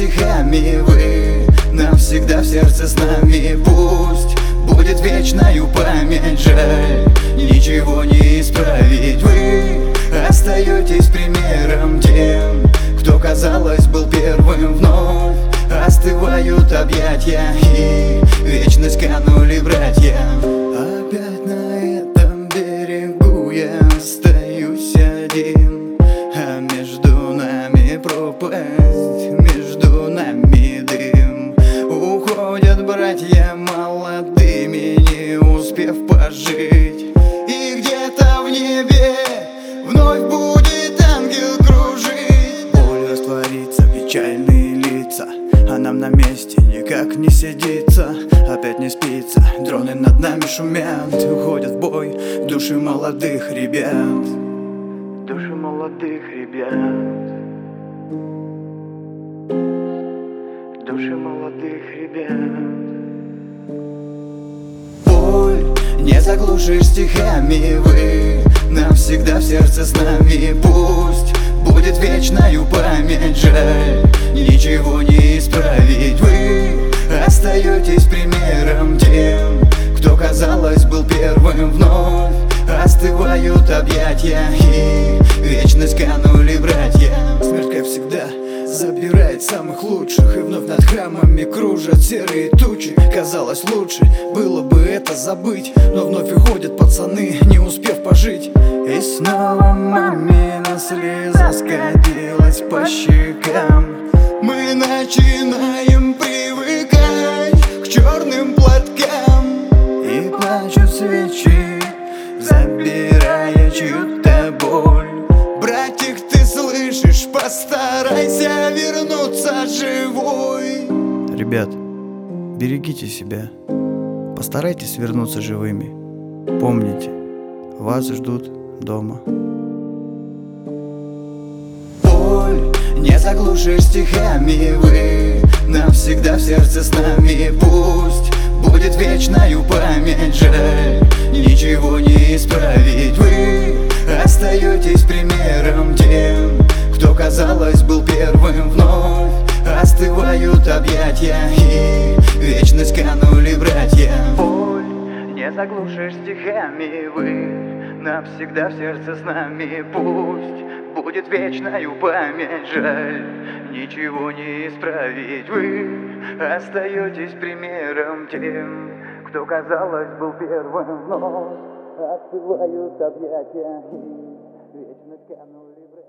стихами вы навсегда в сердце с нами. Пусть будет вечною память, жаль, ничего не исправить. Вы остаетесь примером тем, кто, казалось, был первым. Вновь остывают объятия, и вечность канули братья. Опять на этом берегу я остаюсь один, а между нами пропасть, между нами дым. Уходят братья молодыми, не успев пожить, и где-то в небе вновь будет ангел кружить. Боль растворится, печальные лица, а нам на месте никак не сидится. Опять не спится, дроны над нами шумят, уходят в бой души молодых ребят. Души молодых ребят. Души молодых ребят. Боль не заглушишь стихами вы навсегда в сердце с нами. Пусть будет вечною память, жаль, ничего не исправить. Вы остаетесь примером тем, кто, казалось, был первым. Вновь остывают объятия, и вечность канули братья. Смерть, как всегда, забирает самых лучших, и вновь над храмами кружат серые тучи. Казалось, лучше было бы это забыть, но вновь уходят пацаны, не успев пожить. И снова мамина слеза скатилась по щекам. Мы начинаем привыкать к черным платкам, и плачут свечи, забирая чью-то боль. Братик, ты слышишь, постарайся вернуться живой. Ребят, берегите себя, постарайтесь вернуться живыми. Помните, вас ждут дома. Боль не заглушишь стихами вы навсегда в сердце с нами. Пусть будет вечною память, жаль, ничего не исправить. Вы остаетесь примером тем, кто, казалось, был первым. Вновь остывают объятия, и вечность канули братья. Боль не заглушишь стихами вы навсегда в сердце с нами. Пусть будет вечною память, жаль, ничего не исправить. Вы остаетесь примером тем, кто, казалось, был первым. Вновь остывают объятия, и вечность канули братья.